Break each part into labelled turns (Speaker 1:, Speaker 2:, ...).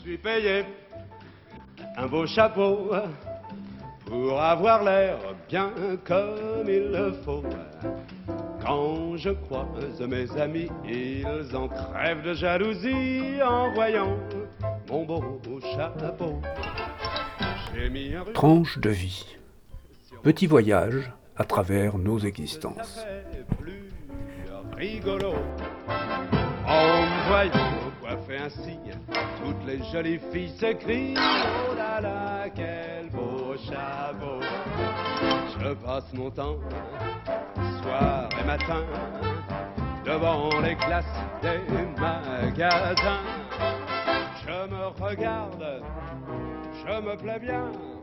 Speaker 1: suis payé un beau chapeau pour avoir l'air bien comme il le faut. Quand je croise mes amis, ils en crèvent de jalousie en voyant mon beau chapeau. J'ai mis un ruban
Speaker 2: Tranche de vie. Petit voyage à travers nos existences.
Speaker 1: plus rigolo. En me voyant coiffé ainsi, toutes les jolies filles s'écrient oh là là, quel beau chapeau. Je passe mon temps, soir et matin, devant les glaces des magasins. Je me regarde, je me plais bien,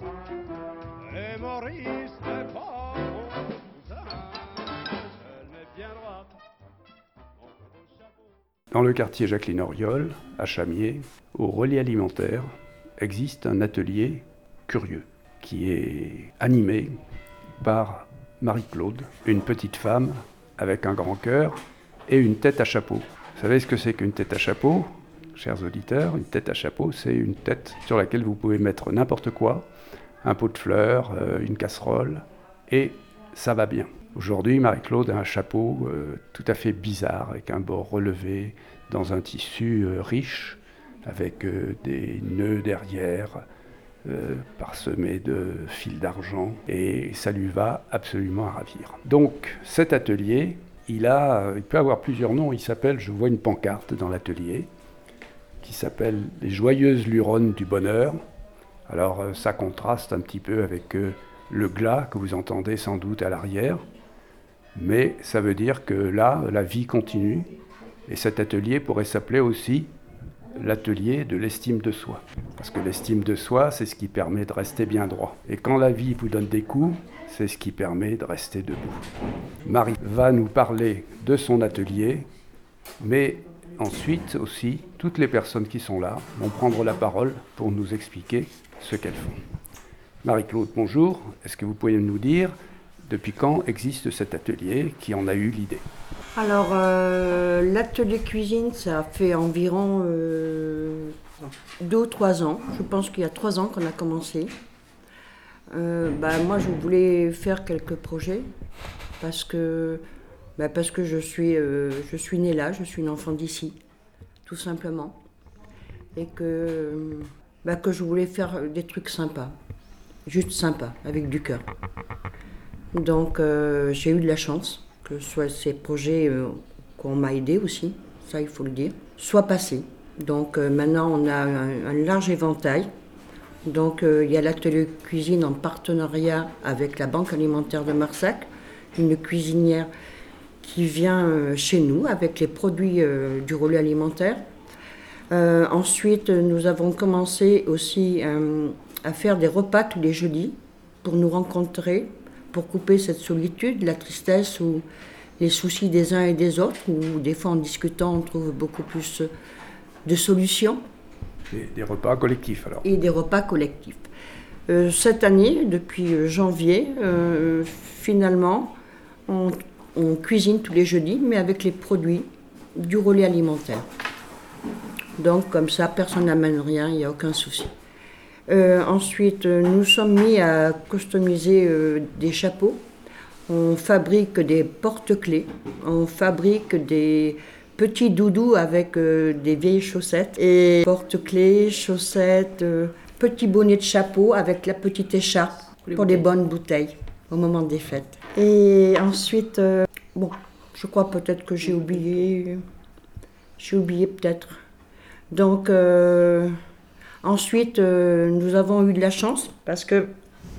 Speaker 1: et Maurice n'est pas mon cousin. Je le mets bien droit, mon beau chapeau.
Speaker 2: Dans le quartier Jacqueline Auriol, à Chamiers, au relais alimentaire, existe un atelier curieux qui est animé par Marie-Claude, une petite femme avec un grand cœur et une tête à chapeau. Vous savez ce que c'est qu'une tête à chapeau, chers auditeurs? Une tête à chapeau, c'est une tête sur laquelle vous pouvez mettre n'importe quoi, un pot de fleurs, une casserole, et ça va bien. Aujourd'hui, Marie-Claude a un chapeau tout à fait bizarre, avec un bord relevé, dans un tissu riche, avec des nœuds derrière, parsemés de fils d'argent, et ça lui va absolument à ravir. Donc cet atelier, il peut avoir plusieurs noms. Il s'appelle, je vois une pancarte dans l'atelier, qui s'appelle « Les joyeuses luronnes du bonheur ». Alors ça contraste un petit peu avec le glas que vous entendez sans doute à l'arrière, mais ça veut dire que là, la vie continue, et cet atelier pourrait s'appeler aussi l'atelier de l'estime de soi. Parce que l'estime de soi, c'est ce qui permet de rester bien droit. Et quand la vie vous donne des coups, c'est ce qui permet de rester debout. Marie va nous parler de son atelier, mais ensuite aussi, toutes les personnes qui sont là vont prendre la parole pour nous expliquer ce qu'elles font. Marie-Claude, bonjour. Est-ce que vous pourriez nous dire depuis quand existe cet atelier, qui en a eu l'idée?
Speaker 3: Alors, l'atelier cuisine, ça fait environ 2 ou 3 ans. Je pense qu'il y a 3 ans qu'on a commencé. Moi, je voulais faire quelques projets parce que je suis née là, je suis une enfant d'ici, tout simplement. Et que je voulais faire des trucs sympas, juste sympas, avec du cœur. Donc, j'ai eu de la chance que soit ces projets qu'on m'a aidé aussi, ça il faut le dire, soient passés. Donc maintenant on a un large éventail. Donc il y a l'atelier cuisine en partenariat avec la Banque alimentaire de Marsac, une cuisinière qui vient chez nous avec les produits du relais alimentaire. Ensuite nous avons commencé aussi à faire des repas tous les jeudis pour nous rencontrer, pour couper cette solitude, la tristesse ou les soucis des uns et des autres, où des fois en discutant on trouve beaucoup plus de solutions.
Speaker 2: Des repas collectifs alors.
Speaker 3: Et des repas collectifs. Cette année, depuis janvier, finalement, on cuisine tous les jeudis, mais avec les produits du relais alimentaire. Donc comme ça, personne n'amène rien, il n'y a aucun souci. Ensuite, nous sommes mis à customiser des chapeaux. On fabrique des porte-clés, on fabrique des petits doudous avec des vieilles chaussettes. Et porte-clés, chaussettes, petits bonnets de chapeau avec la petite écharpe pour des bonnes bouteilles au moment des fêtes. Et ensuite, je crois peut-être que j'ai oublié peut-être. Donc, ensuite, nous avons eu de la chance parce que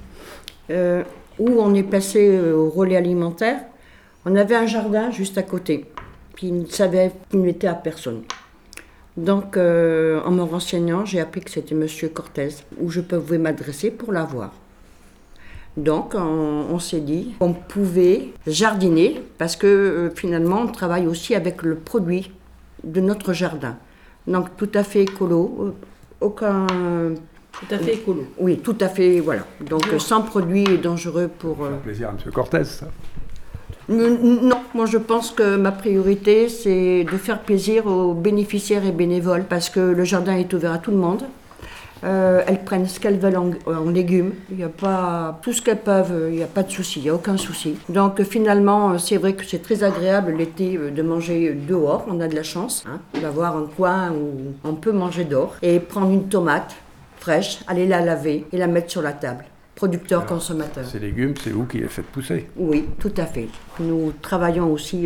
Speaker 3: où on est passé au relais alimentaire, on avait un jardin juste à côté qui n'était à personne. Donc, en me renseignant, j'ai appris que c'était Monsieur Cortez, où je pouvais m'adresser pour l'avoir. Donc, on s'est dit qu'on pouvait jardiner parce que finalement, on travaille aussi avec le produit de notre jardin. Donc, tout à fait écolo, aucun...
Speaker 4: Tout à fait écolo.
Speaker 3: Oui, tout à fait, voilà. Donc, sans produits dangereux pour...
Speaker 2: Ça fait plaisir à M. Cortez, ça.
Speaker 3: Non, moi je pense que ma priorité c'est de faire plaisir aux bénéficiaires et bénévoles parce que le jardin est ouvert à tout le monde. Elles prennent ce qu'elles veulent en légumes, il n'y a pas tout ce qu'elles peuvent, il n'y a pas de souci, il n'y a aucun souci. Donc finalement c'est vrai que c'est très agréable l'été de manger dehors, on a de la chance d'avoir un coin où on peut manger dehors et prendre une tomate fraîche, aller la laver et la mettre sur la table. Producteur-consommateur.
Speaker 2: Ces légumes, c'est vous qui les faites pousser?
Speaker 3: Oui, tout à fait. Nous travaillons aussi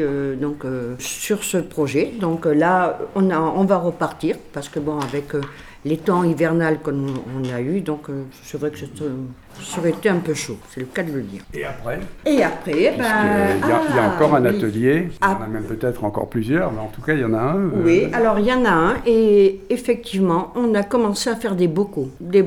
Speaker 3: sur ce projet. Donc là, on va repartir parce que bon, avec les temps hivernales qu'on a eu, donc c'est vrai que ça aurait été un peu chaud, c'est le cas de le dire.
Speaker 2: Et après?
Speaker 3: Et après,
Speaker 2: Il y a encore un
Speaker 3: oui.
Speaker 2: atelier, il y en a même peut-être encore plusieurs, mais en tout cas, il y en a un.
Speaker 3: Oui, alors il y en a un, et effectivement, on a commencé à faire des bocaux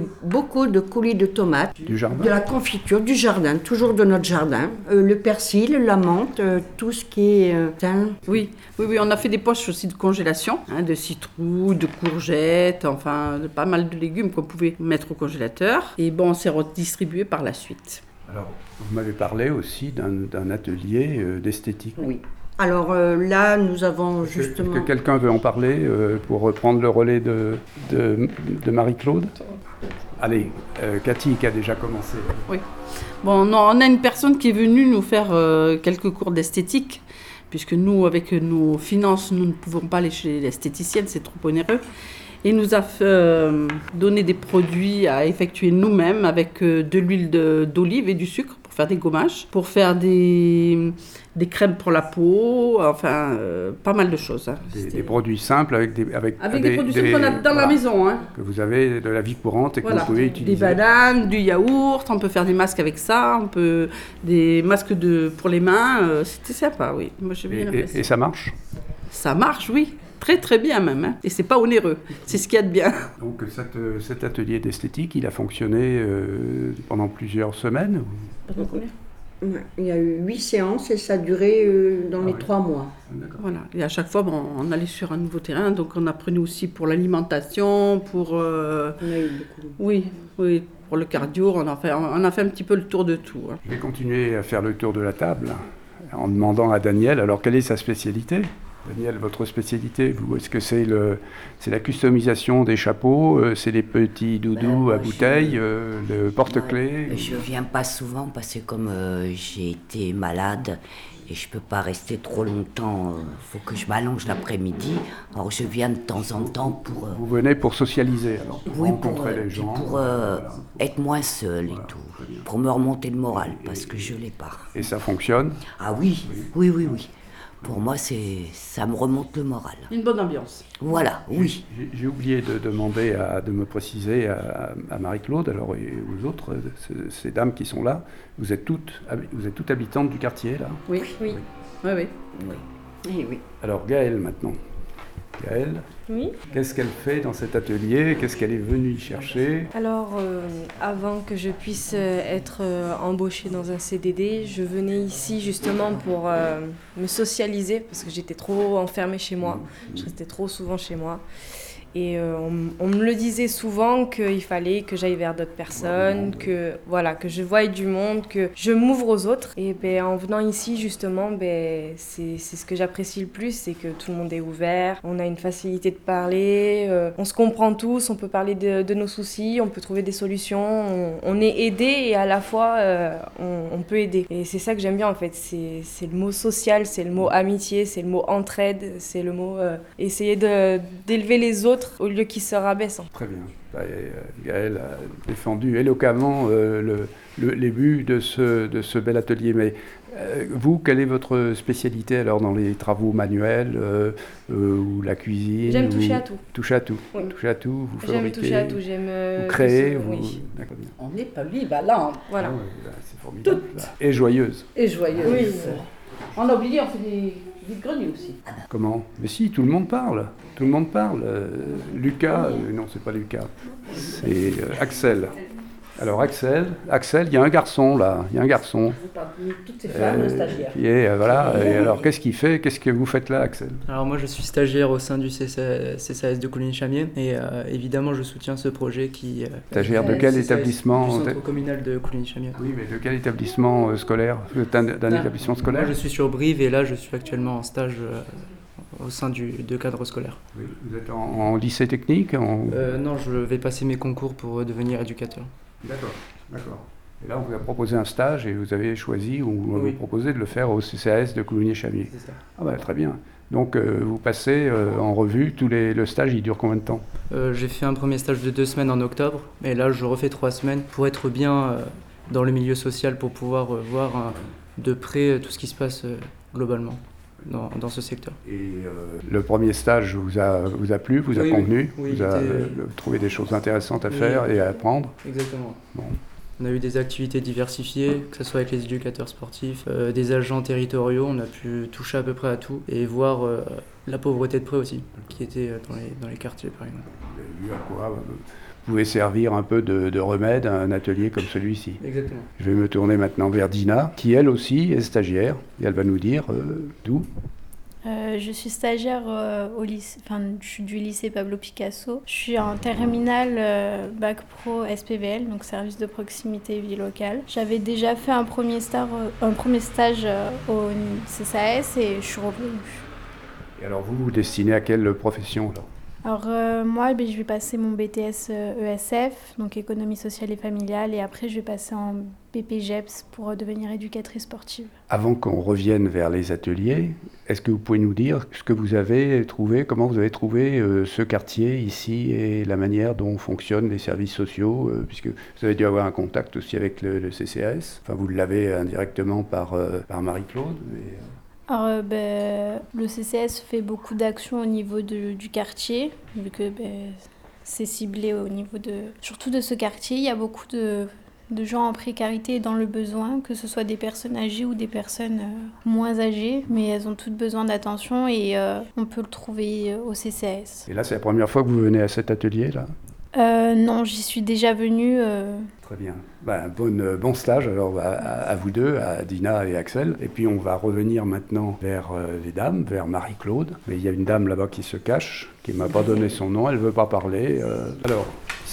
Speaker 3: de coulis de tomates,
Speaker 2: Du jardin?
Speaker 3: de la confiture, du jardin, toujours de notre jardin, le persil, la menthe, tout ce qui est thym.
Speaker 4: Oui, on a fait des poches aussi de congélation, de citrouilles, de courgettes, enfin de pas mal de légumes qu'on pouvait mettre au congélateur. Et bon, on s'est redistribué par la suite.
Speaker 2: Alors, vous m'avez parlé aussi d'un atelier d'esthétique.
Speaker 3: Oui. Alors là, nous avons justement...
Speaker 2: Est-ce que quelqu'un veut en parler pour reprendre le relais de Marie-Claude? Allez, Cathy qui a déjà commencé.
Speaker 4: Oui. Bon, non, on a une personne qui est venue nous faire quelques cours d'esthétique, puisque nous, avec nos finances, nous ne pouvons pas aller chez l'esthéticienne, c'est trop onéreux. Et nous a donné des produits à effectuer nous-mêmes avec de l'huile d'olive et du sucre pour faire des gommages, pour faire des crèmes pour la peau, enfin pas mal de choses.
Speaker 2: Des produits simples avec des
Speaker 4: produits simples qu'on a dans la maison.
Speaker 2: Que vous avez de la vie courante et que vous pouvez utiliser.
Speaker 4: Des bananes, du yaourt, on peut faire des masques avec ça, des masques pour les mains, c'était sympa, oui. Moi, j'ai bien apprécié.
Speaker 2: Et ça marche?
Speaker 4: Ça marche, oui. Très très bien même, et c'est pas onéreux, c'est ce qu'il y a de bien.
Speaker 2: Donc cet atelier d'esthétique, il a fonctionné pendant plusieurs semaines?
Speaker 3: Il y a eu 8 séances et ça a duré dans les 3 mois.
Speaker 4: Voilà, et à chaque fois, on allait sur un nouveau terrain, donc on apprenait aussi pour l'alimentation, pour...
Speaker 3: On a eu beaucoup.
Speaker 4: Oui, pour le cardio, on a fait un petit peu le tour de tout.
Speaker 2: Je vais continuer à faire le tour de la table en demandant à Daniel, alors quelle est sa spécialité? Daniel, votre spécialité, vous, est-ce que c'est la customisation des chapeaux, c'est les petits doudous à bouteilles, le porte-clés?
Speaker 5: Je viens pas souvent parce que comme j'ai été malade et je peux pas rester trop longtemps, faut que je m'allonge l'après-midi. Alors je viens de temps en temps pour...
Speaker 2: Vous venez pour socialiser, alors, pour rencontrer les gens.
Speaker 5: Pour être moins seule et tout, pour me remonter le moral parce que je l'ai pas.
Speaker 2: Et ça fonctionne?
Speaker 5: Ah oui. Pour moi, ça me remonte le moral.
Speaker 4: Une bonne ambiance.
Speaker 5: Voilà, oui.
Speaker 2: J'ai oublié de demander, de me préciser à Marie-Claude, alors et aux autres, ces dames qui sont là, vous êtes toutes habitantes du quartier, là?
Speaker 4: Oui.
Speaker 2: Alors Gaëlle, maintenant. Gaëlle,
Speaker 6: Oui.
Speaker 2: qu'est-ce qu'elle fait dans cet atelier? Qu'est-ce qu'elle est venue y chercher?
Speaker 6: Alors, avant que je puisse être embauchée dans un CDD, je venais ici justement pour me socialiser parce que j'étais trop enfermée chez moi. Je restais trop souvent chez moi. Et on me le disait souvent qu'il fallait que j'aille vers d'autres personnes, que je voie du monde, que je m'ouvre aux autres. Et en venant ici, justement, c'est ce que j'apprécie le plus, c'est que tout le monde est ouvert, on a une facilité de parler, on se comprend tous, on peut parler de nos soucis, on peut trouver des solutions, on est aidé et à la fois on peut aider. Et c'est ça que j'aime bien en fait, c'est le mot social, c'est le mot amitié, c'est le mot entraide, c'est le mot essayer d'élever les autres au lieu qu'ils se rabaissent.
Speaker 2: Très bien. Gaëlle a défendu éloquemment les buts de ce bel atelier. Mais vous, quelle est votre spécialité alors dans les travaux manuels ou la cuisine?
Speaker 6: J'aime toucher à tout.
Speaker 2: Toucher à tout.
Speaker 6: Oui.
Speaker 2: Toucher à tout, vous
Speaker 6: J'aime
Speaker 2: fabriquez,
Speaker 6: toucher à tout,
Speaker 2: vous créez,
Speaker 6: oui.
Speaker 2: D'accord, bien.
Speaker 4: On est polyvalent.
Speaker 6: Voilà.
Speaker 2: C'est formidable. Et joyeuse.
Speaker 4: Et joyeuse.
Speaker 6: Oui.
Speaker 4: On a oublié, on fait des vides-greniers aussi.
Speaker 2: Comment? Mais si, tout le monde parle. Tout le monde parle. Lucas, non, c'est pas Lucas. C'est Axel. Alors Axel, il y a un garçon là, il y a un garçon.
Speaker 4: Toutes ces femmes, stagiaires.
Speaker 2: Qui est, voilà. Et alors qu'est-ce qu'il fait? Qu'est-ce que vous faites là, Axel?
Speaker 7: Alors moi je suis stagiaire au sein du CCAS de Coligny-Chamiers et évidemment je soutiens ce projet qui...
Speaker 2: Stagiaire de quel
Speaker 7: CCAS,
Speaker 2: établissement?
Speaker 7: Du centre communal de Coligny-Chamiers.
Speaker 2: Oui, mais de quel établissement scolaire? D'un établissement scolaire?
Speaker 7: Moi je suis sur Brive et là je suis actuellement en stage au sein de cadre scolaire.
Speaker 2: Oui. Vous êtes en lycée technique?
Speaker 7: Non, je vais passer mes concours pour devenir éducateur.
Speaker 2: D'accord. Et là, on vous a proposé un stage et vous avez choisi ou on vous proposé de le faire au CCAS de Coligny-Chamiers.
Speaker 7: C'est ça.
Speaker 2: Ah bah très bien. Donc vous passez en revue le stage, il dure combien de temps?
Speaker 7: J'ai fait un premier stage de 2 semaines en octobre et là je refais 3 semaines pour être bien dans le milieu social, pour pouvoir voir de près tout ce qui se passe globalement dans ce secteur.
Speaker 2: Et le premier stage vous a plu, vous a convenu?
Speaker 7: Oui,
Speaker 2: vous avez trouvé des choses intéressantes à faire et à apprendre?
Speaker 7: Exactement.
Speaker 2: Bon.
Speaker 7: On a eu des activités diversifiées, que ce soit avec les éducateurs sportifs, des agents territoriaux, on a pu toucher à peu près à tout et voir la pauvreté de près aussi, qui était dans les quartiers par exemple.
Speaker 2: Vous avez vu à quoi vous pouvez servir un peu de remède à un atelier comme celui-ci?
Speaker 7: Exactement.
Speaker 2: Je vais me tourner maintenant vers Dina, qui elle aussi est stagiaire, et elle va nous dire d'où.
Speaker 8: Je suis stagiaire au lycée, je suis du lycée Pablo Picasso. Je suis en terminale Bac Pro SPVL, donc service de proximité vie locale. J'avais déjà fait un premier stage au CCAS et je suis revenue.
Speaker 2: Et alors vous destinez à quelle profession là?
Speaker 8: Alors moi, je vais passer mon BTS ESF, donc économie sociale et familiale, et après je vais passer en BPGEPS pour devenir éducatrice sportive.
Speaker 2: Avant qu'on revienne vers les ateliers, est-ce que vous pouvez nous dire ce que vous avez trouvé, comment vous avez trouvé ce quartier ici et la manière dont fonctionnent les services sociaux, puisque vous avez dû avoir un contact aussi avec le CCAS, enfin vous l'avez indirectement par Marie-Claude. Mais...
Speaker 8: Alors, le CCAS fait beaucoup d'actions au niveau du quartier, vu que c'est ciblé au niveau surtout de ce quartier. Il y a beaucoup de gens en précarité et dans le besoin, que ce soit des personnes âgées ou des personnes moins âgées, mais elles ont toutes besoin d'attention et on peut le trouver au CCAS.
Speaker 2: Et là, c'est la première fois que vous venez à cet atelier-là?
Speaker 8: Non, j'y suis déjà venue.
Speaker 2: Très bien. Bon stage alors à vous deux, à Dina et Axel. Et puis on va revenir maintenant vers les dames, vers Marie-Claude. Mais il y a une dame là-bas qui se cache, qui ne m'a pas donné son nom, elle ne veut pas parler. Alors,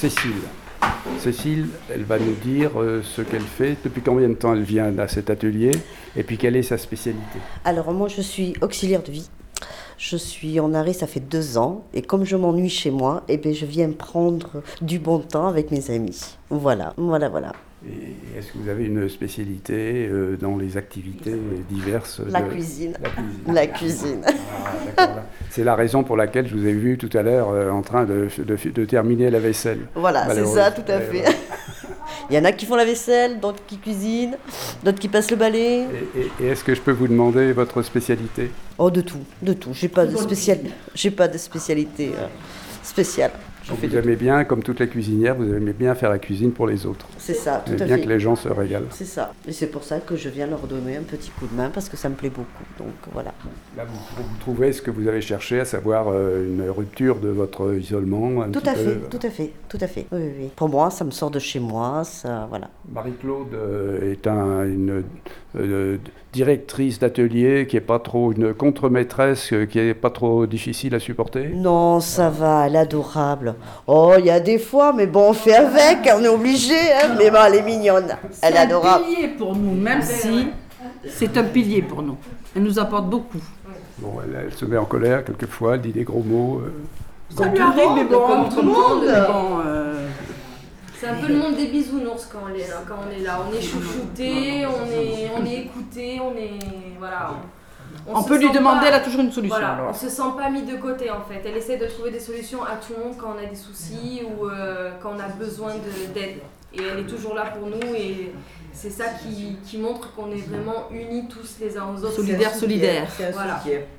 Speaker 2: Cécile, elle va nous dire ce qu'elle fait, depuis combien de temps elle vient à cet atelier, et puis quelle est sa spécialité.
Speaker 9: Alors moi je suis auxiliaire de vie. Je suis en arrêt, ça fait 2 ans, et comme je m'ennuie chez moi, je viens prendre du bon temps avec mes amis. Voilà.
Speaker 2: Et est-ce que vous avez une spécialité dans les activités diverses?
Speaker 9: La cuisine. La cuisine.
Speaker 2: Ah, d'accord. C'est la raison pour laquelle je vous ai vu tout à l'heure en train de terminer la vaisselle.
Speaker 9: Voilà, c'est ça, tout à fait. Voilà. Il y en a qui font la vaisselle, d'autres qui cuisinent, d'autres qui passent le balai.
Speaker 2: Et est-ce que je peux vous demander votre spécialité?
Speaker 9: Oh, de tout. J'ai pas de spécialité spéciale.
Speaker 2: Vous aimez bien, comme toutes les cuisinières, vous aimez bien faire la cuisine pour les autres.
Speaker 9: C'est ça, tout à fait.
Speaker 2: Vous aimez bien que les gens se régalent.
Speaker 9: C'est ça. Et c'est pour ça que je viens leur donner un petit coup de main, parce que ça me plaît beaucoup. Donc voilà.
Speaker 2: Là, vous trouvez ce que vous avez cherché, à savoir une rupture de votre isolement.
Speaker 9: Tout à fait. Oui. Pour moi, ça me sort de chez moi, ça, voilà.
Speaker 2: Marie-Claude est une directrice d'atelier qui n'est pas trop une contre-maîtresse, qui n'est pas trop difficile à supporter?
Speaker 9: Non, ça va, elle est adorable. Oh, il y a des fois, mais bon, on fait avec, on est obligé, hein, mais bon, elle est mignonne, elle est adorable.
Speaker 4: C'est un pilier pour nous, même si c'est un pilier pour nous. Elle nous apporte beaucoup.
Speaker 2: Bon, elle se met en colère quelquefois, elle dit des gros mots.
Speaker 4: Ça lui arrive, mais bon, comme tout le monde.
Speaker 6: C'est un peu le monde des bisounours quand on est là. On est chouchouté, on est écouté, voilà.
Speaker 4: On peut lui demander, elle a toujours une solution.
Speaker 6: Voilà,
Speaker 4: alors.
Speaker 6: on se sent pas mis de côté en fait. Elle essaie de trouver des solutions à tout le monde quand on a des soucis ou quand on a besoin d'aide. Et elle est toujours là pour nous et c'est ça qui montre qu'on est vraiment unis tous les uns aux autres.
Speaker 4: Solidaire.
Speaker 6: Voilà.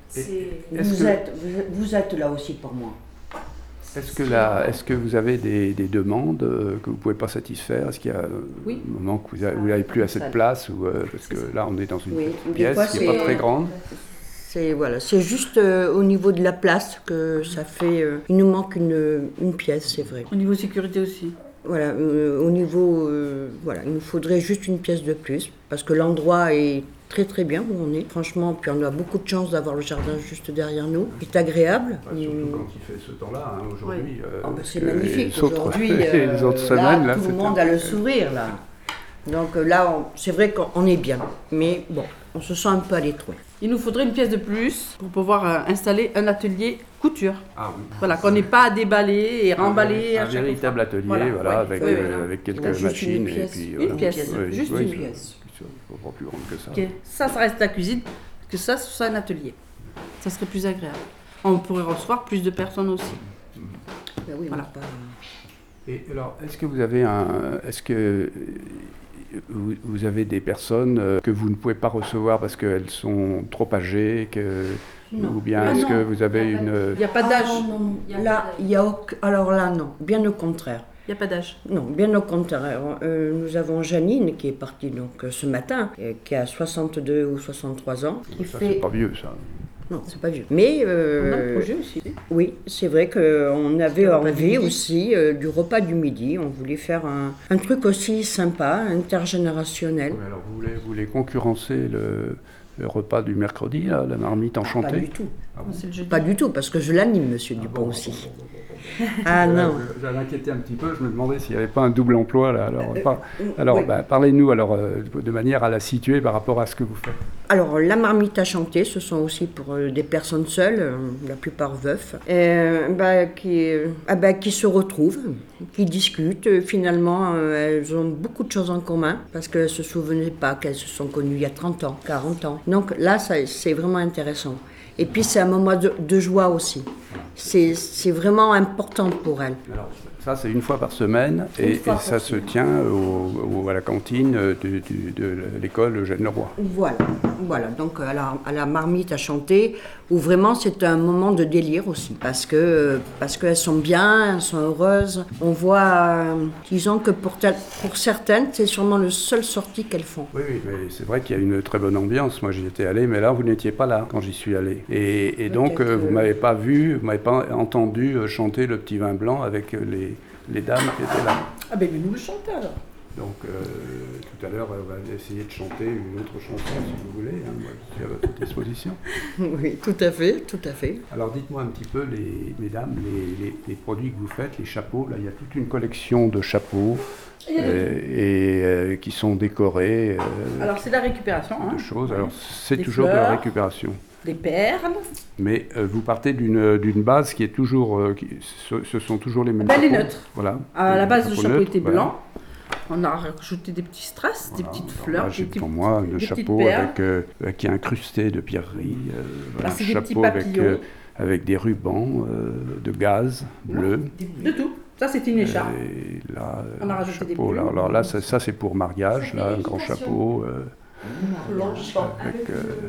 Speaker 3: Vous êtes là aussi pour moi.
Speaker 2: Est-ce que vous avez des demandes que vous ne pouvez pas satisfaire? Est-ce qu'il y a un moment que vous n'avez plus assez de place parce que là, on est dans une petite pièce qui n'est pas très grande.
Speaker 3: C'est juste au niveau de la place que ça fait... il nous manque une pièce, c'est vrai.
Speaker 4: Au niveau sécurité aussi.
Speaker 3: Voilà, au niveau, voilà, il nous faudrait juste une pièce de plus, parce que l'endroit est très très bien où on est. Franchement, puis on a beaucoup de chance d'avoir le jardin juste derrière nous. C'est agréable.
Speaker 2: Surtout quand il fait ce temps-là, hein, aujourd'hui.
Speaker 3: C'est magnifique.
Speaker 2: Autres,
Speaker 3: Aujourd'hui,
Speaker 2: les autres semaines, là,
Speaker 3: tout le monde a le sourire, là. Donc là, c'est vrai qu'on est bien. Mais bon, on se sent un peu à l'étroit.
Speaker 4: Il nous faudrait une pièce de plus pour pouvoir installer un atelier couture.
Speaker 2: Ah oui.
Speaker 4: Voilà, qu'on n'ait pas à déballer et remballer.
Speaker 2: Un véritable atelier, voilà, avec quelques machines.
Speaker 3: Une pièce,
Speaker 2: et puis,
Speaker 4: une pièce, juste une
Speaker 3: pièce.
Speaker 2: Pas plus grande que ça.
Speaker 4: Ok, ça reste la cuisine, que ça soit un atelier. Ça serait plus agréable. On pourrait recevoir plus de personnes aussi.
Speaker 3: Ben oui,
Speaker 4: Voilà.
Speaker 3: pas...
Speaker 2: Et alors, est-ce que vous avez des personnes que vous ne pouvez pas recevoir parce qu'elles sont trop âgées, ou bien est-ce que vous avez une...
Speaker 4: Il n'y a pas d'âge.
Speaker 3: Là, il y a alors là, non, bien au contraire.
Speaker 4: Il n'y a pas d'âge.
Speaker 3: Non, bien au contraire. Nous avons Janine qui est partie donc ce matin, qui a 62 ou 63 ans. Qui
Speaker 2: Ça,
Speaker 3: fait...
Speaker 2: c'est pas vieux, ça.
Speaker 3: Non, c'est pas vieux. Mais
Speaker 4: On a le projet aussi.
Speaker 3: oui, c'est vrai qu'on avait envie aussi du repas du midi. On voulait faire un truc aussi sympa, intergénérationnel.
Speaker 2: Oui, alors vous voulez concurrencer le repas du mercredi, là, la marmite enchantée?
Speaker 3: Pas du tout.
Speaker 4: C'est le jeudi.
Speaker 3: Pas du tout, parce que je l'anime, Monsieur Dupont aussi. Ah
Speaker 2: Là,
Speaker 3: non.
Speaker 2: J'avais inquiété un petit peu, je me demandais s'il n'y avait pas un double emploi là. Alors,
Speaker 3: oui.
Speaker 2: parlez-nous alors de manière à la situer par rapport à ce que vous faites.
Speaker 3: Alors, la marmite à chanter, ce sont aussi pour des personnes seules, la plupart veufs, qui se retrouvent, qui discutent. Finalement, elles ont beaucoup de choses en commun parce qu'elles ne se souvenaient pas qu'elles se sont connues il y a 30 ans, 40 ans. Donc là, c'est vraiment intéressant. Et puis, c'est un moment de joie aussi. C'est vraiment important pour elles.
Speaker 2: Alors, ça, c'est une fois par semaine et ça se tient à la cantine de l'école Eugène Leroy.
Speaker 3: Voilà. Donc à la marmite à chanter, où vraiment c'est un moment de délire aussi, parce qu'elles sont bien, elles sont heureuses. On voit, disons que pour certaines, c'est sûrement le seul sortie qu'elles font.
Speaker 2: Oui, mais c'est vrai qu'il y a une très bonne ambiance. Moi, j'y étais allé, mais là, vous n'étiez pas là quand j'y suis allé. Et donc, vous m'avez pas vu, vous m'avez pas entendu chanter le petit vin blanc avec les dames qui étaient là.
Speaker 4: Ah ben, nous le chanter alors.
Speaker 2: Donc, tout à l'heure, on va essayer de chanter une autre chanson, si vous voulez. Hein. Moi, je suis à votre disposition.
Speaker 3: Oui, tout à fait.
Speaker 2: Alors, dites-moi un petit peu, mesdames, les produits que vous faites, les chapeaux. Là, il y a toute une collection de chapeaux qui sont décorés.
Speaker 4: Alors, c'est la récupération.
Speaker 2: De choses. Alors, c'est
Speaker 4: Des
Speaker 2: toujours de
Speaker 4: fleurs.
Speaker 2: la récupération.
Speaker 4: Des perles.
Speaker 2: Mais vous partez d'une base qui est toujours... ce sont toujours les mêmes
Speaker 4: Elle est
Speaker 2: chapeaux.
Speaker 4: neutre.
Speaker 2: Voilà.
Speaker 4: À la base, le chapeau
Speaker 2: neutre,
Speaker 4: était
Speaker 2: voilà.
Speaker 4: blanc. On a rajouté des petits strass, des petites fleurs.
Speaker 2: Là, j'ai
Speaker 4: des petits-
Speaker 2: devant moi le
Speaker 4: des
Speaker 2: chapeau
Speaker 4: petites perles.
Speaker 2: qui est incrusté de pierreries. Voilà,
Speaker 4: Ah, c'est
Speaker 2: un
Speaker 4: des petits
Speaker 2: chapeau
Speaker 4: papillons.
Speaker 2: avec des rubans de gaz bleu.
Speaker 4: De tout. Ça, c'est une écharpe.
Speaker 2: Et là,
Speaker 4: On a rajouté des
Speaker 2: chapeau,
Speaker 4: plumes.
Speaker 2: alors là, ça c'est pour mariage, là, un grand chapeau. Avec,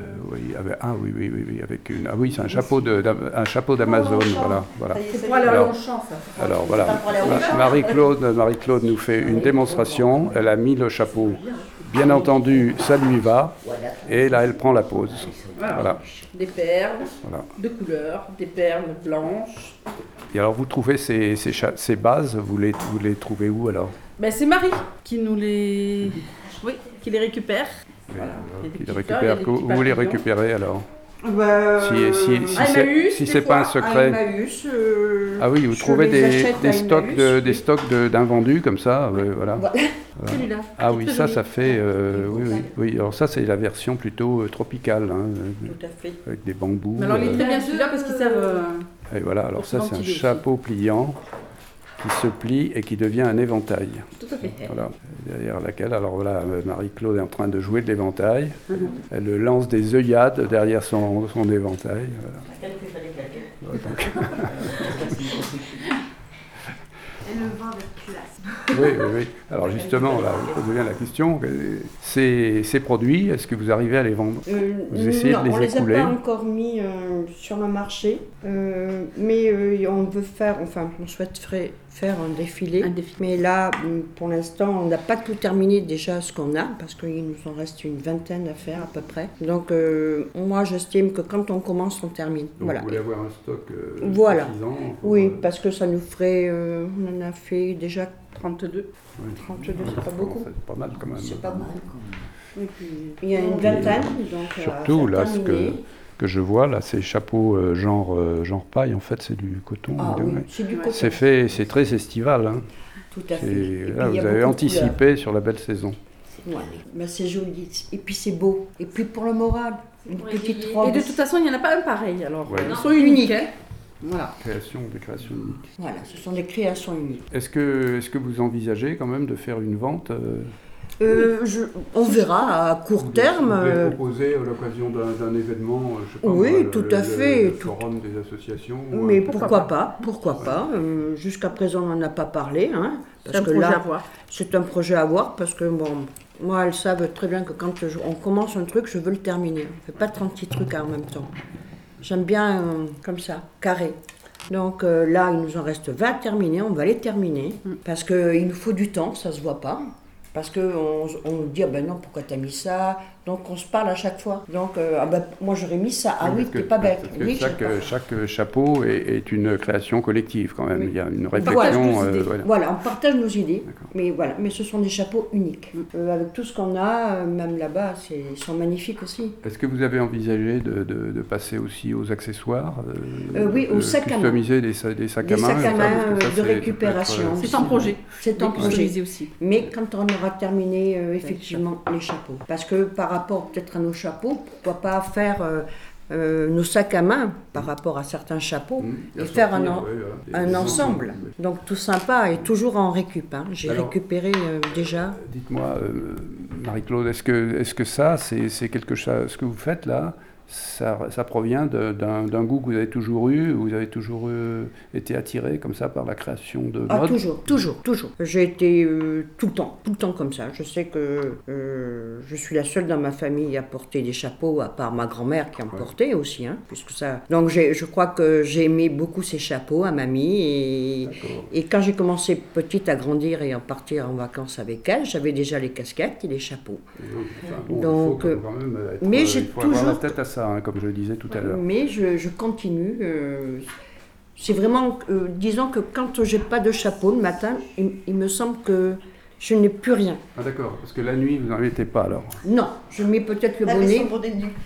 Speaker 2: oui, c'est un chapeau d'Amazon, voilà.
Speaker 4: C'est pour aller à Longchamp, ça.
Speaker 2: Alors voilà, Marie-Claude nous fait une démonstration. Elle a mis le chapeau. Bien entendu, ça lui va. Et là, elle prend la pause. Voilà.
Speaker 4: Des perles
Speaker 2: Voilà.
Speaker 4: de couleurs, des perles blanches.
Speaker 2: Et alors, vous trouvez ces bases, vous les trouvez où alors?
Speaker 4: Ben, c'est Marie qui nous les... Oui, qui les récupère. Voilà. Il y a des
Speaker 2: Qui les
Speaker 4: petites fleurs, il y a
Speaker 2: récupère.
Speaker 4: des
Speaker 2: Où
Speaker 4: petits
Speaker 2: vous les
Speaker 4: papillons.
Speaker 2: récupérez alors?
Speaker 3: Emmaüs,
Speaker 2: Si c'est pas un secret.
Speaker 3: Emmaüs,
Speaker 2: Ah oui, vous
Speaker 3: je
Speaker 2: trouvez
Speaker 3: les achète à Emmaüs.
Speaker 2: des stocks d'invendus comme ça, voilà.
Speaker 4: Celui-là.
Speaker 2: Ah oui,
Speaker 4: Très
Speaker 2: ça
Speaker 4: joli.
Speaker 2: fait, oui. Alors ça, c'est la version plutôt tropicale, hein,
Speaker 3: Tout à fait.
Speaker 2: avec des bambous.
Speaker 4: Mais alors, il est très bien celui-là parce qu'il sert...
Speaker 2: Et voilà, alors ça, c'est un
Speaker 4: ventiler aussi.
Speaker 2: chapeau pliant qui se plie et qui devient un éventail.
Speaker 4: Tout à fait.
Speaker 2: Voilà, derrière laquelle, alors voilà, Marie-Claude est en train de jouer de l'éventail. Elle lance des œillades derrière son éventail. Voilà. Donc,
Speaker 8: Et le vin de classe.
Speaker 2: oui. Alors justement, là, je pose bien la question. Ces produits, est-ce que vous arrivez à les vendre? Vous essayez
Speaker 3: non,
Speaker 2: de les écouler?
Speaker 3: On les a pas encore mis sur le marché, mais on souhaiterait faire un défilé. Mais là, pour l'instant, on n'a pas tout terminé déjà ce qu'on a, parce qu'il nous en reste une vingtaine à faire à peu près. Donc moi, j'estime que quand on commence, on termine.
Speaker 2: Donc
Speaker 3: Voilà.
Speaker 2: vous voulez avoir un stock
Speaker 3: Voilà.
Speaker 2: suffisant
Speaker 3: Oui, parce que ça nous ferait, on On en a fait déjà
Speaker 4: 32.
Speaker 2: Oui.
Speaker 3: 32, c'est pas beaucoup.
Speaker 2: C'est pas mal quand même.
Speaker 3: C'est pas beaucoup. Et puis, il y a une vingtaine, donc
Speaker 2: Surtout, là, ce
Speaker 3: terminé.
Speaker 2: que je vois, là, ces chapeaux genre paille, en fait, c'est du coton.
Speaker 3: Ah oui,
Speaker 2: Ouais.
Speaker 3: c'est du coton.
Speaker 2: C'est très estival. Hein.
Speaker 3: Tout à fait. Et puis,
Speaker 2: Là,
Speaker 3: il y a
Speaker 2: vous avez
Speaker 3: beaucoup de
Speaker 2: anticipé sur la belle saison.
Speaker 3: couleurs. Ouais. Ben, c'est joli. Et puis c'est beau. Et puis pour le moral, une petite robe.
Speaker 4: Et de toute façon, il n'y en a pas un pareil. Alors,
Speaker 2: Ouais.
Speaker 4: ils sont uniques. Hein. Voilà.
Speaker 2: Des créations uniques.
Speaker 3: Voilà, ce sont des créations uniques.
Speaker 2: Est-ce que vous envisagez quand même de faire une vente
Speaker 3: On verra à court terme.
Speaker 2: Vous pouvez proposer à l'occasion d'un événement, je sais pas,
Speaker 3: Oui,
Speaker 2: moi,
Speaker 3: tout à fait.
Speaker 2: le forum des associations.
Speaker 3: Mais pourquoi pas. Jusqu'à présent, on n'en a pas parlé. Hein,
Speaker 4: C'est un projet à voir.
Speaker 3: C'est un projet à voir parce que, bon, moi, elles savent très bien que quand on commence un truc, je veux le terminer. On ne fait pas 36 trucs en même temps. J'aime bien comme ça, carré. Donc là, il nous en reste 20 à terminer, on va les terminer. Parce qu'il nous faut du temps, ça ne se voit pas. Parce qu'on nous dit, ah ben non, pourquoi t'as mis ça? Donc on se parle à chaque fois. Donc, ah ben, moi j'aurais mis ça. Ah oui, t'es pas bête.
Speaker 2: Parce que
Speaker 3: Oui,
Speaker 2: chaque chapeau est une création collective quand même.
Speaker 3: Oui.
Speaker 2: Il y a une
Speaker 3: partage
Speaker 2: réflexion.
Speaker 3: nos idées.
Speaker 2: Voilà.
Speaker 3: Voilà, on partage nos idées.
Speaker 2: D'accord.
Speaker 3: Mais voilà, mais ce sont des chapeaux uniques. Avec tout ce qu'on a, même là-bas, ils sont magnifiques aussi.
Speaker 2: Est-ce que vous avez envisagé de passer aussi aux accessoires
Speaker 3: Oui, aux sacs à main.
Speaker 2: Customiser des sacs à main.
Speaker 3: Des sacs à
Speaker 2: ça,
Speaker 3: main
Speaker 2: parce que ça,
Speaker 3: de
Speaker 2: c'est-
Speaker 3: récupération.
Speaker 2: ça peut être,
Speaker 4: C'est en projet.
Speaker 3: C'est en projet.
Speaker 4: Customisé aussi.
Speaker 3: Mais quand on aura terminé effectivement les chapeaux. Parce que par rapport peut-être à nos chapeaux, pourquoi pas faire nos sacs à main par rapport à certains chapeaux et faire un ensemble. Donc tout sympa et toujours en récup. Hein. J'ai
Speaker 2: Alors,
Speaker 3: récupéré déjà.
Speaker 2: Dites-moi, Marie-Claude, est-ce que ça, c'est quelque chose, ce que vous faites là, ça provient d'un goût que vous avez toujours eu, vous avez toujours été attiré comme ça par la création de mode?
Speaker 3: Ah, toujours. J'ai été tout le temps comme ça. Je sais que je suis la seule dans ma famille à porter des chapeaux, à part ma grand-mère qui en portait aussi. Hein, puisque ça... Donc je crois que j'ai aimé beaucoup ces chapeaux à mamie. Et quand j'ai commencé petite à grandir et à partir en vacances avec elle, j'avais déjà les casquettes et les chapeaux. Donc,
Speaker 2: il faut quand même être,
Speaker 3: mais j'ai
Speaker 2: il faut avoir la
Speaker 3: toujours...
Speaker 2: tête à ça, hein, comme je le disais tout à l'heure.
Speaker 3: Mais je continue. C'est vraiment, disons que quand j'ai pas de chapeau le matin, il me semble que je n'ai plus rien.
Speaker 2: Ah d'accord, parce que la nuit, vous n'en mettez pas alors.
Speaker 3: Non, je mets peut-être le
Speaker 9: Elle met
Speaker 3: bonnet.
Speaker 9: son bonnet de nuit.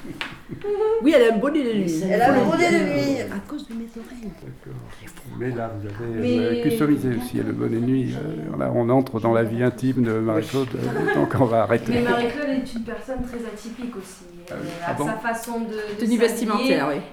Speaker 4: Oui, elle a un bonnet de nuit.
Speaker 9: Elle a le bonnet de nuit.
Speaker 3: À cause de mes oreilles.
Speaker 2: D'accord. Mais là, vous avez customisé aussi le bonnet de nuit. Là, on entre dans la vie intime de Marie-Claude, donc on va arrêter.
Speaker 6: Mais Marie-Claude est une personne très atypique aussi.
Speaker 2: Ah bon
Speaker 6: Sa façon de
Speaker 4: Tenue vestimentaire, oui.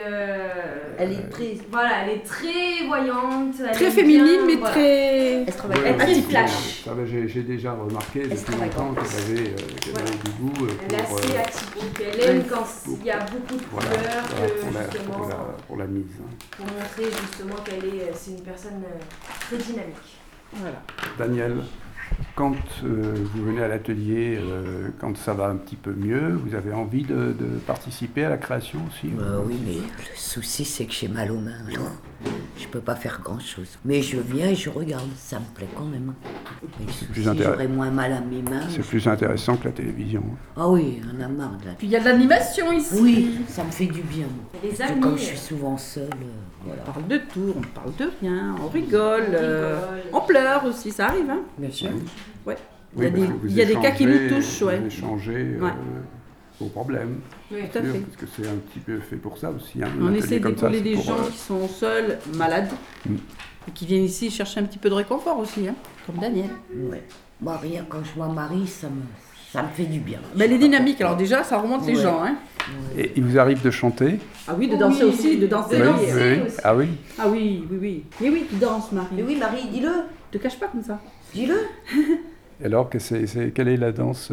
Speaker 9: Elle est très...
Speaker 6: Voilà, elle est très voyante. elle
Speaker 4: Très
Speaker 6: aime
Speaker 4: féminine,
Speaker 6: bien,
Speaker 4: mais
Speaker 6: voilà.
Speaker 4: très...
Speaker 9: extravagante.
Speaker 6: Elle est très
Speaker 4: atypique.
Speaker 6: flash.
Speaker 2: Ça va, j'ai déjà remarqué depuis longtemps qu'elle avait du goût
Speaker 6: Elle est
Speaker 2: pour,
Speaker 6: assez atypique. Elle aime quand il y a beaucoup de
Speaker 2: voilà,
Speaker 6: couleurs,
Speaker 2: voilà,
Speaker 6: que justement,
Speaker 2: pour la mise. Hein.
Speaker 6: pour montrer justement c'est une personne très dynamique.
Speaker 4: Voilà.
Speaker 2: Daniel, quand vous venez à l'atelier, quand ça va un petit peu mieux, vous avez envie de participer à la création aussi?
Speaker 5: Oui, mais le souci, c'est que j'ai mal aux mains. Alors, je peux pas faire grand-chose. Mais je viens et je regarde. Ça me plaît quand même. Mais le
Speaker 2: plus
Speaker 5: souci,
Speaker 2: intéressant.
Speaker 5: j'aurais moins mal à mes mains.
Speaker 2: C'est plus intéressant que la télévision.
Speaker 5: Ah oui, on a marre de la...
Speaker 4: Puis il y a de l'animation ici.
Speaker 5: Oui, ça me fait du bien. Moi.
Speaker 6: Et les
Speaker 5: Parce que
Speaker 6: amis.
Speaker 5: comme je suis souvent seule, voilà.
Speaker 4: On parle de tout, on parle de rien, on rigole, on pleure aussi, ça arrive. Hein.
Speaker 5: Bien sûr.
Speaker 4: Ouais.
Speaker 2: Oui,
Speaker 4: Il y a
Speaker 2: parce
Speaker 4: des-
Speaker 2: que vous
Speaker 4: il y a des cas qui nous
Speaker 2: échangez-
Speaker 4: touchent, ouais.
Speaker 2: Vous échangez
Speaker 4: Ouais.
Speaker 2: vos problèmes.
Speaker 6: Oui,
Speaker 4: Tout à
Speaker 2: Sûr,
Speaker 4: fait.
Speaker 2: parce que c'est un petit peu fait pour ça aussi. Hein, un
Speaker 4: On
Speaker 2: atelier
Speaker 4: essaie
Speaker 2: comme ça,
Speaker 4: d'épauler
Speaker 2: c'est
Speaker 4: des
Speaker 2: pour,
Speaker 4: gens qui sont seuls, malades, et qui viennent ici chercher un petit peu de réconfort aussi, hein, comme Daniel.
Speaker 5: Ouais. Moi, rien, quand je m'en marie, ça me fait du bien.
Speaker 4: Mais elle est dynamique, alors déjà, ça remonte les
Speaker 5: Ouais.
Speaker 4: gens. Hein.
Speaker 2: Et il vous arrive de chanter?
Speaker 4: Ah oui, de danser aussi, de danser.
Speaker 6: Oui,
Speaker 4: oui.
Speaker 6: danser aussi.
Speaker 2: Ah oui.
Speaker 4: Ah oui, oui, oui. Mais oui, tu danses, Marie.
Speaker 9: Mais oui, Marie, dis-le.
Speaker 4: Te cache pas comme ça.
Speaker 9: Dis-le.
Speaker 2: Et alors, quelle est la danse,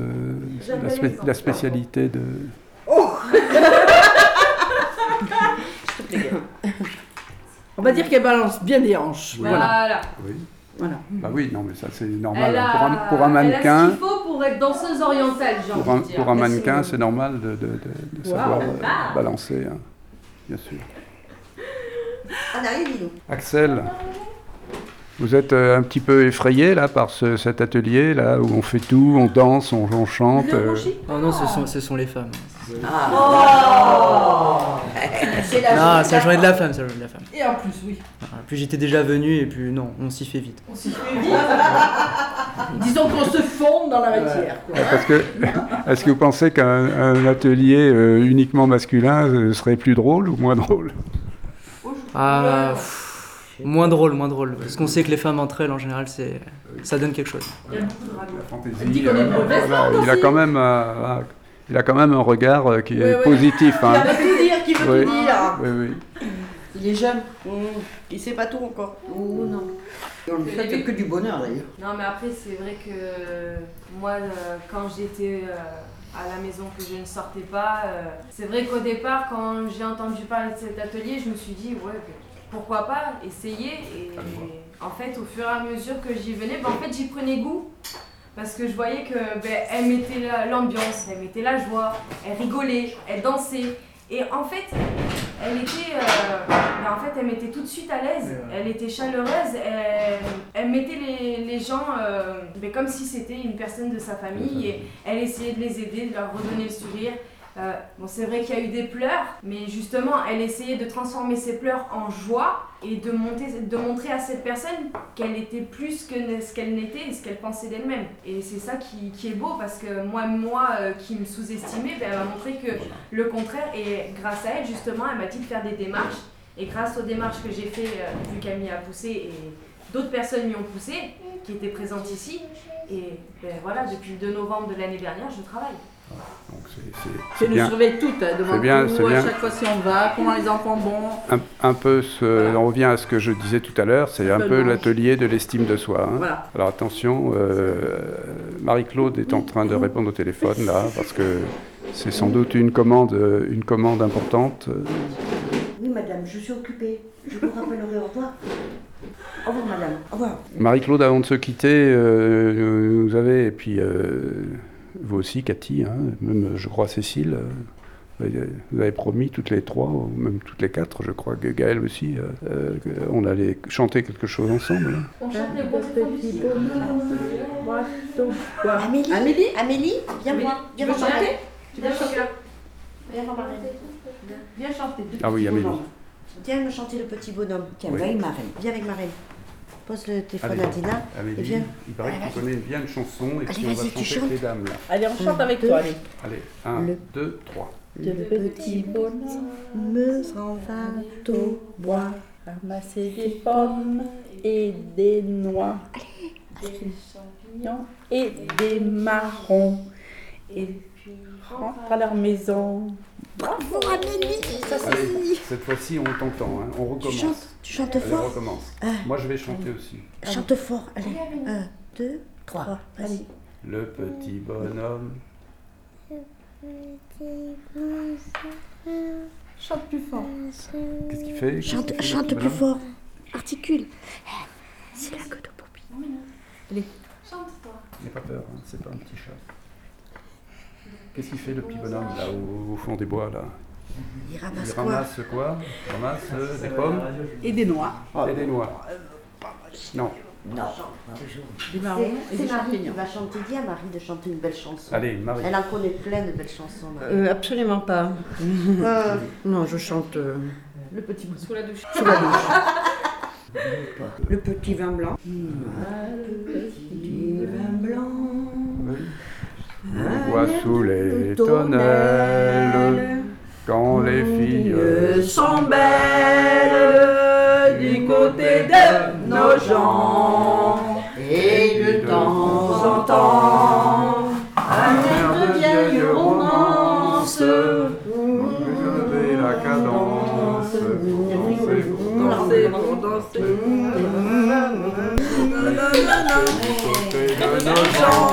Speaker 2: la spécialité de...
Speaker 4: On va dire qu'elle balance bien des hanches. Voilà.
Speaker 6: Voilà.
Speaker 2: Oui.
Speaker 4: Voilà.
Speaker 2: Bah oui, non, mais ça c'est normal.
Speaker 6: Elle a,
Speaker 2: Pour un
Speaker 6: elle a
Speaker 2: mannequin,
Speaker 6: ce qu'il faut pour être danseuse orientale, j'ai envie de dire.
Speaker 2: pour un
Speaker 6: Merci,
Speaker 2: mannequin,
Speaker 6: Maman.
Speaker 2: c'est normal de savoir balancer, hein, bien sûr.
Speaker 9: Anaïs, dis-nous.
Speaker 2: Axel, vous êtes un petit peu effrayé là par cet atelier là où on fait tout, on danse, on chante.
Speaker 7: Oh non, ce sont les femmes.
Speaker 9: Oh.
Speaker 3: C'est
Speaker 7: Non, c'est la journée de la femme, c'est la journée de la femme.
Speaker 4: Et en plus, oui.
Speaker 7: Voilà, plus j'étais déjà venu et puis non, on s'y fait vite.
Speaker 4: On s'y fait vite. Disons qu'on se fonde dans la matière. Quoi.
Speaker 2: Parce que, est-ce que vous pensez qu'un atelier uniquement masculin serait plus drôle ou moins drôle?
Speaker 7: Moins drôle. Parce qu'on sait que les femmes entre elles, en général, ça donne quelque chose.
Speaker 4: Il y a beaucoup de radio.
Speaker 2: La fantaisie,
Speaker 4: Elle dit qu'on est une mauvaise langue
Speaker 2: il a
Speaker 4: aussi.
Speaker 2: quand même un regard qui est positif.
Speaker 3: Il
Speaker 2: Hein.
Speaker 3: veut tout dire, qui veut tout dire.
Speaker 2: Oui.
Speaker 3: Il est jeune. Il sait pas tout encore. Oh non. On ne fait que du bonheur d'ailleurs.
Speaker 6: Non, mais après, c'est vrai que moi, quand j'étais à la maison, que je ne sortais pas, c'est vrai qu'au départ, quand j'ai entendu parler de cet atelier, je me suis dit, ouais, pourquoi pas essayer. Et en fait, au fur et à mesure que j'y venais, en fait, j'y prenais goût. Parce que je voyais que elle mettait l'ambiance, elle mettait la joie, elle rigolait, elle dansait. Et en fait, elle mettait tout de suite à l'aise, elle était chaleureuse, elle mettait les gens comme si c'était une personne de sa famille et elle essayait de les aider, de leur redonner le sourire. C'est vrai qu'il y a eu des pleurs, mais justement, elle essayait de transformer ses pleurs en joie et de montrer à cette personne qu'elle était plus que ce qu'elle n'était et ce qu'elle pensait d'elle-même. Et c'est ça qui est beau, parce que moi qui me sous-estimais, elle m'a montré que le contraire, et grâce à elle, justement, elle m'a dit de faire des démarches. Et grâce aux démarches que j'ai fait, vu qu'elle m'y a poussé et d'autres personnes m'y ont poussé, qui étaient présentes ici, et voilà, depuis le 2 novembre de l'année dernière, je travaille.
Speaker 2: Donc
Speaker 4: C'est nous surveiller toutes devant
Speaker 2: c'est bien,
Speaker 4: tout,
Speaker 2: c'est
Speaker 4: à
Speaker 2: bien.
Speaker 4: chaque fois si on va, comment les enfants vont.
Speaker 2: un peu, on revient à ce que je disais tout à l'heure, c'est un peu l'atelier de l'estime de soi. Hein.
Speaker 4: Voilà.
Speaker 2: Alors attention, Marie-Claude est en train de répondre au téléphone là, parce que c'est sans doute une commande importante.
Speaker 9: Oui, madame, je suis occupée. Je vous rappellerai au revoir. Au revoir, madame. Au revoir.
Speaker 2: Marie-Claude, avant de se quitter, vous avez, et puis vous aussi, Cathy, hein, même je crois Cécile, vous avez promis toutes les trois, ou même toutes les quatre, je crois que Gaëlle aussi, on allait chanter quelque chose ensemble. Hein.
Speaker 6: On chante les beaux petits
Speaker 9: Amélie, viens voir.
Speaker 6: Tu veux chanter?
Speaker 9: Viens chanter. Viens voir Marine.
Speaker 6: Viens chanter.
Speaker 2: Ah oui, Amélie.
Speaker 9: Viens me chanter le petit bonhomme. Tiens,
Speaker 2: Oui.
Speaker 9: viens avec Marine. Viens avec Marine. Pose le téléphone
Speaker 2: Allez,
Speaker 9: à Dina.
Speaker 2: Amélie,
Speaker 9: Et viens.
Speaker 2: il paraît que tu connais bien une chanson et
Speaker 9: Allez,
Speaker 2: puis on va
Speaker 9: vas-y, tu
Speaker 2: chanter
Speaker 9: chantes.
Speaker 2: les dames là.
Speaker 4: Allez, on chante avec toi, allez.
Speaker 2: Allez, 1, 2, 3.
Speaker 4: Le petit bonhomme s'en va au bois, ramasser des pommes et des noix, des champignons et des marrons, et puis rentre à leur maison.
Speaker 9: Bravo Amélie. Ça c'est
Speaker 2: Allez,
Speaker 9: fini.
Speaker 2: cette fois-ci on t'entend, hein. On recommence.
Speaker 9: Tu chantes
Speaker 2: Allez, on
Speaker 9: fort.
Speaker 2: recommence. Moi je vais chanter aussi.
Speaker 9: Chante fort. Allez. 1, 2, 3. Vas-y.
Speaker 2: Le petit bonhomme.
Speaker 4: Chante plus fort.
Speaker 2: Qu'est-ce qu'il fait?
Speaker 9: Chante plus fort. Articule. C'est la queue de Poppy.
Speaker 6: Chante-toi.
Speaker 2: N'aie pas peur, hein. C'est pas un petit chat. Qu'est-ce qu'il fait le petit bonhomme là au fond des bois là?
Speaker 9: Il
Speaker 2: Il
Speaker 9: ramasse quoi?
Speaker 2: ramasse quoi? Il ramasse des pommes
Speaker 4: Et des noix,
Speaker 2: et des noix. Non.
Speaker 9: Non.
Speaker 4: des marrons et
Speaker 9: C'est
Speaker 4: des
Speaker 9: Marie qui
Speaker 4: champignons.
Speaker 9: va chanter. Dis à Marie de chanter une belle chanson.
Speaker 2: Allez, Marie.
Speaker 9: Elle en connaît plein de belles chansons. Marie.
Speaker 3: Absolument pas. Non, je chante
Speaker 4: Le petit bonhomme.
Speaker 6: Sous la douche.
Speaker 3: sous la douche. Le petit vin blanc. Le petit vin blanc.
Speaker 2: On voit sous les tonnelles quand les filles
Speaker 4: sont belles du côté de nos gens. Et de temps en temps, un air de vieille romance.
Speaker 2: Regardez la cadence,
Speaker 4: Danser pour danser.
Speaker 2: du côté de nos gens.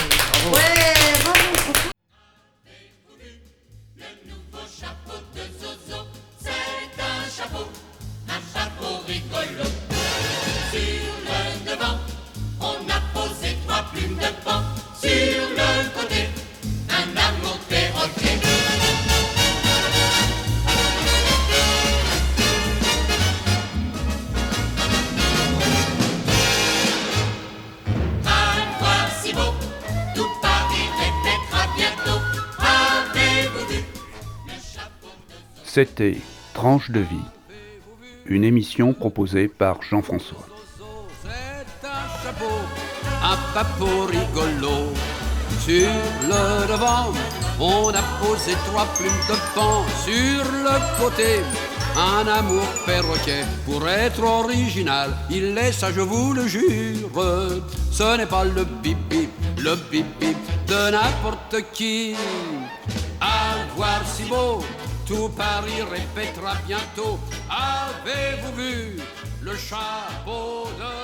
Speaker 10: Rigolo. Sur le devant, on a posé 3 plumes de pan. Sur le côté, un amour perroquet. Un voir si beau, tout Paris répétera bientôt. Avez-vous vu le chapeau de Zozo?
Speaker 2: C'était Tranche de vie, une émission proposée par Jean-François.
Speaker 10: C'est un chapeau, un papot rigolo. Sur le devant, on a posé 3 plumes de pan. Sur le côté, un amour perroquet. Pour être original, il est ça, je vous le jure. Ce n'est pas le bip-bip de n'importe qui. À voir si beau, tout Paris répétera bientôt. Avez-vous vu le chapeau de